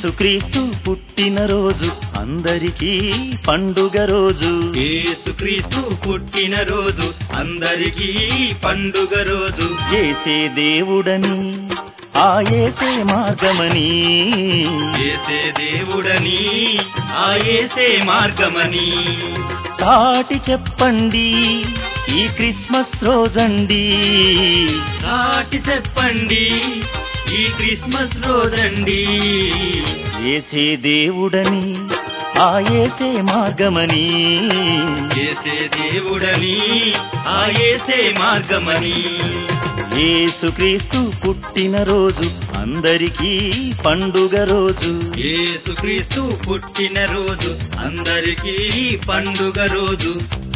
యేసుక్రీస్తు పుట్టినరోజు అందరికీ పండుగ రోజు. యేసుక్రీస్తు పుట్టినరోజు అందరికీ పండుగ రోజు. యేసే దేవుడని ఆ యేసే మార్గమని, యేసే దేవుడని ఆ యేసే మార్గమని సాటి చెప్పండి ఈ క్రిస్మస్ రోజండి. సాటి చెప్పండి ఈ క్రిస్మస్ రోజండి. యేసే దేవుడని ఆ యేసే మార్గమని, యేసే దేవుడని ఆ యేసే మార్గమని యేసుక్రీస్తు పుట్టినరోజు అందరికీ పండుగ రోజు. యేసుక్రీస్తు పుట్టినరోజు అందరికీ పండుగ రోజు.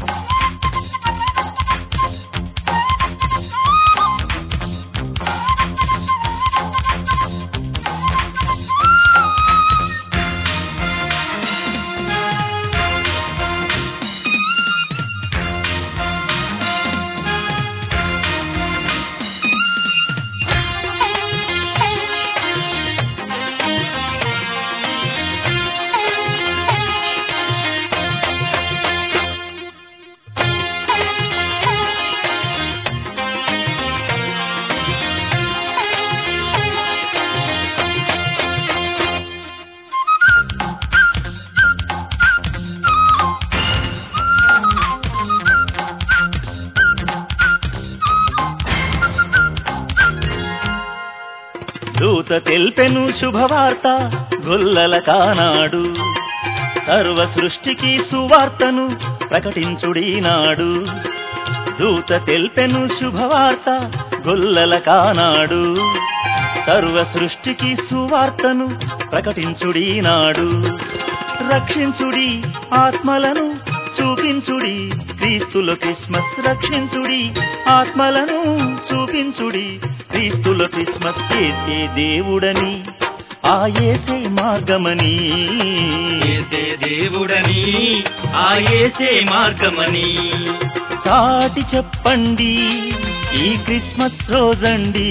దూత తెల్పెను శుభవార్త గొల్లల కానాడు, సర్వ సృష్టికి సువార్తను ప్రకటించుడీనాడు. దూత తెల్పెను శుభవార్త గొల్లల కానాడు, సర్వ సృష్టికి సువార్తను ప్రకటించుడీనాడు. రక్షించుడి ఆత్మలను చూపించుడి క్రీస్తులో క్రిస్మస్. రక్షించుడి ఆత్మలను చూపించుడి క్రీస్తులో క్రిస్మస్. యేసే దేవుడని ఆ యేసే మార్గమని, యేసే దేవుడని ఆ యేసే మార్గమని సాటి చెప్పండి ఈ క్రిస్మస్ రోజండి.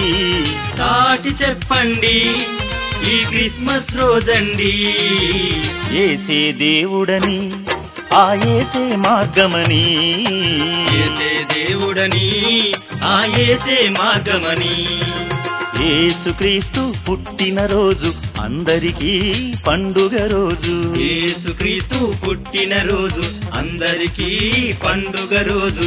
సాటి చెప్పండి ఈ క్రిస్మస్ రోజండి. యేసే దేవుడని ఆ యేసే మార్గమని, యేసే దేవుడని ఆ యేసే మార్గమని యేసుక్రీస్తు పుట్టినరోజు అందరికీ పండుగ రోజు. యేసుక్రీస్తు పుట్టినరోజు అందరికీ పండుగ రోజు.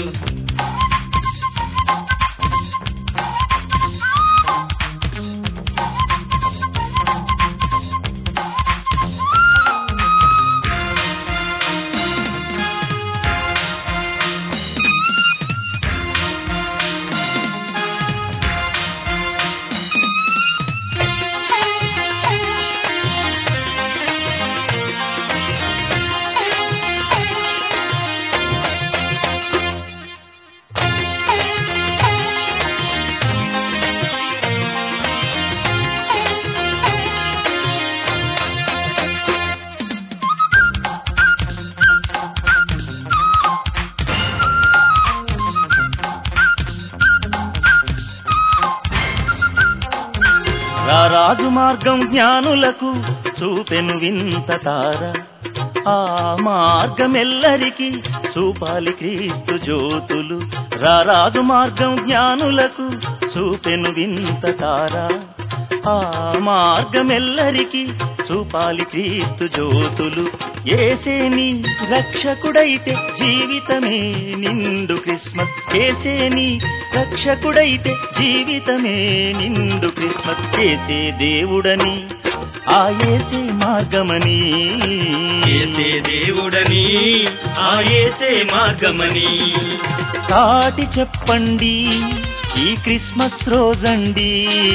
రాజు మార్గం జ్ఞానులకు చూపెను వింత తార, ఆ మార్గమెల్లరికి చూపాలి క్రీస్తు జ్యోతులు. రాజు మార్గం జ్ఞానులకు చూపెను వింత తార, ఆ మార్గమెల్లరికి చూపాలి క్రీస్తు జ్యోతులు. యేసేని రక్షకుడైతే జీవితమే నిండు క్రిస్మస్. యేసేని రక్షకుడైతే జీవితమే నిండు క్రిస్మస్. యేసే దేవుడని ఆ యేసే మార్గమని, యేసే దేవుడని ఆ యేసే మార్గమని సాటి చెప్పండి ఈ క్రిస్మస్ రోజండి.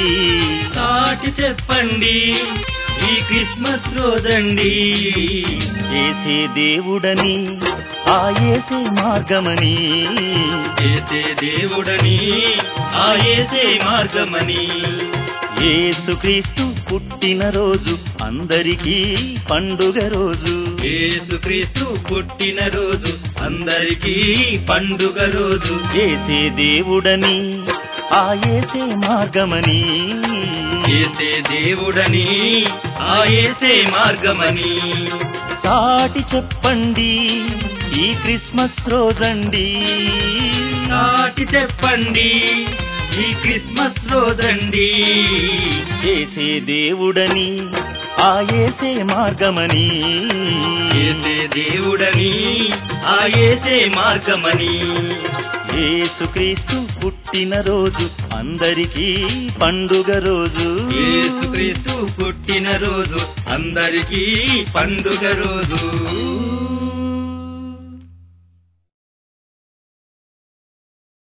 సాటి చెప్పండి ఈ క్రిస్మస్ రోజండి. యేసే దేవుడని ఆ యేసే మార్గమని, యేసే దేవుడని ఆ యేసే మార్గమని యేసుక్రీస్తు పుట్టినరోజు అందరికీ పండుగ రోజు. యేసుక్రీస్తు పుట్టినరోజు అందరికీ పండుగ రోజు. యేసే దేవుడని ఆ యేసే మార్గమని, యేసే దేవుడని ఆ యేసే మార్గమని చాటి చెప్పండి ఈ క్రిస్మస్ రోజండి, చాటి చెప్పండి ఈ క్రిస్మస్ రోజండి. యేసే దేవుడని ఆ యేసే మార్గమని, యేసే దేవుడని ఆ యేసే మార్గమని. యేసుక్రీస్తు పుట్టిన రోజు అందరికీ పండుగ రోజు, యేసుక్రీస్తు పుట్టిన రోజు అందరికీ పండుగ రోజు.